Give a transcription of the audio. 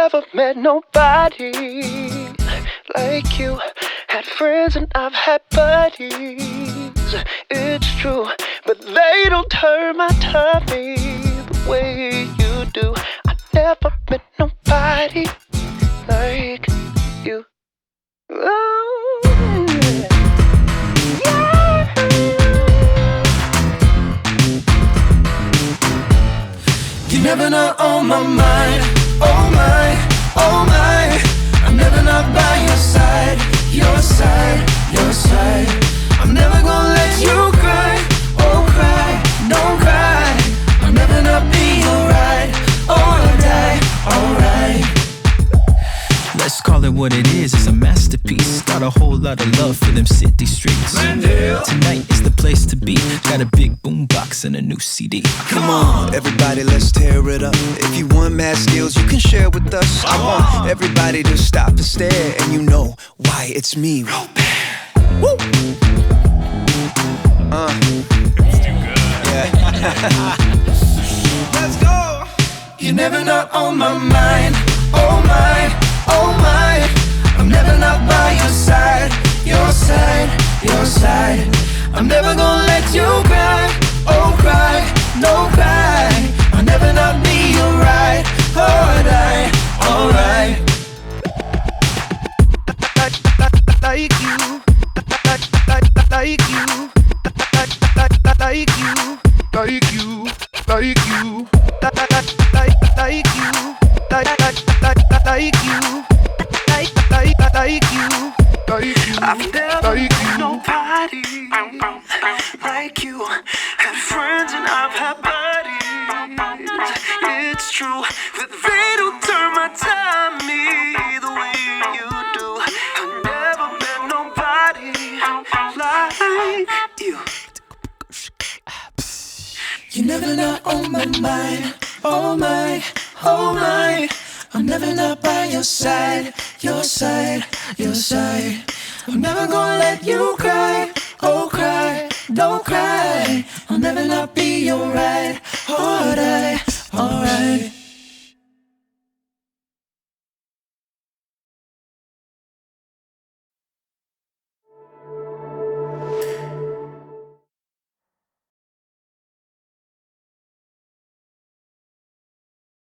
never met nobody like you. Had friends and I've had buddies, it's true, but they don't turn my tummy the way you do. I never met nobody like you. Oh, yeah. You're never not on my mind. Oh my, oh my. I'm never not by your side, your side, your side. I'm never gonna let you cry, oh cry, don't cry. I'll never not be alright, alright, alright. Let's call it what it is, it's a masterpiece. Got a whole lot of love for them city streets. Glendale. Tonight is the place to be. Got a big boombox and a new CD. Come on, everybody, let's tear it up. If you want mad skills, you can share with us. I want everybody to stop and stare, and you know why it's me, Robert. Woo! Yeah. Let's go. You're never not on my mind. Oh my, oh my. I'm never not by your side, your side, your side. I'm never gonna let you cry, oh cry, don't cry. I'll never not be alright, alright, alright. Like you, like you, like you, like you, like you, like you, like you, like you. I've never met nobody like you. Had friends and I've had buddies, it's true, but they don't turn my tummy the way you do. I've never met nobody like you. You're never not on my mind. Oh my, oh my. I'm never not by your side, your side, your side. I'm never gonna let you cry, oh cry, don't cry. I'll never not be alright, alright, alright.